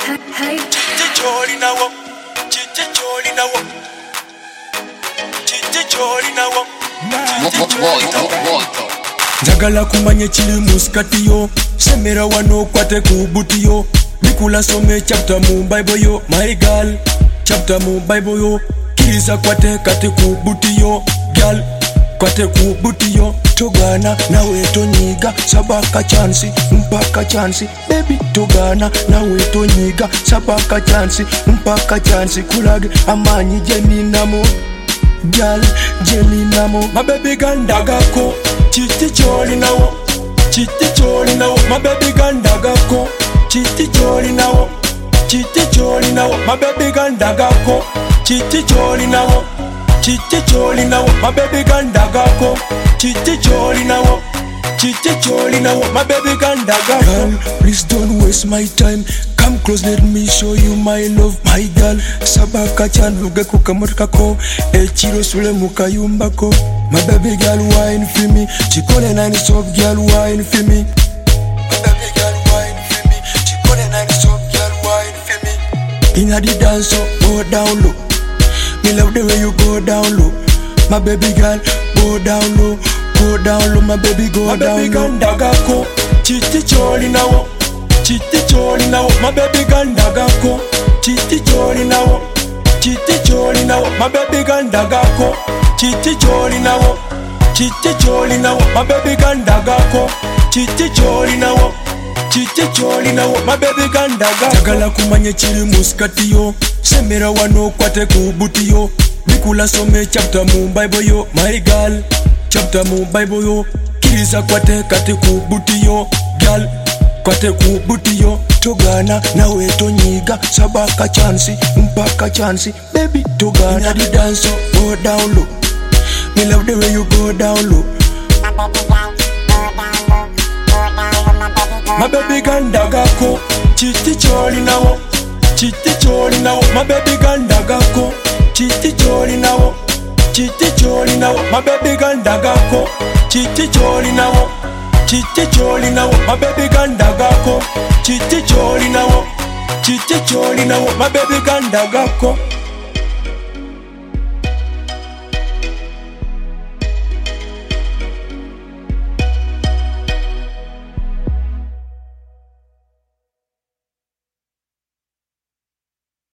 Njagala kumanye chili muskati yo, semera wano kwate kubuti yo. Bikula some chapter mu Bible yo, my girl. Chapter mu Bible yo, kiriza kwate kate kubuti yo, girl. Kwate kubuti yo, togana na weto nyiga, sabaka chansi, mpaka chansi. Baby togana na weto nyiga, sabaka chansi, mpaka chansi. Kulage amanyi jeninamo, girl, jeninamo. My baby gandagako, chiti choli nawo, chiti choli nawo. My baby gandagako, chiti choli nawo, chiti choli nawo. My baby gandagako, chiti choli nawo, chiti choli nawo. My baby gandagako, chiti choli nawo, chiti choli nawo. My baby gandagako. Girl, please don't waste my time. Come close, let me show you my love, my girl. Sabaka chan luge kukamotkako, echiro sule mukayumbako. My baby girl wine for me, chikone nine soft girl wine for me. My baby girl wine for me, chikone nine soft girl wine for me. Inna the dance so go down low, me love the way you go down low. My baby girl go down low, go down low. My baby go down low. My baby gandagako, chiti choli nawo, chiti choli nawo. My baby gandagako, chiti choli nawo, chiti choli nawo. My baby gandagako, chiti choli nawo, chiti choli nawo. My baby gandagako, chiti choli nawo, chiti choli nawo. My baby gandagako. Njagala kumanye chili muskati yo, semera wano kwate kubuti yo. Bikula some chapter mu Bible yo, my girl. Chapter mu Bible yo, kiriza kwate kate kubuti yo, girl. Kwate kubuti yo, togana na weto nyiga, sabaka chansi, mpaka chansi. Baby togana na the dance so go down low, me love the way you go down low. My baby gandagako, chiti choli nawo, chiti choli nawo. My baby gandagako, chiti choli nawo, chiti choli nawo. My baby gandagako, chiti choli nawo, chiti choli nawo. My baby gandagako, chiti choli nawo, chiti choli nawo. My baby gandagako.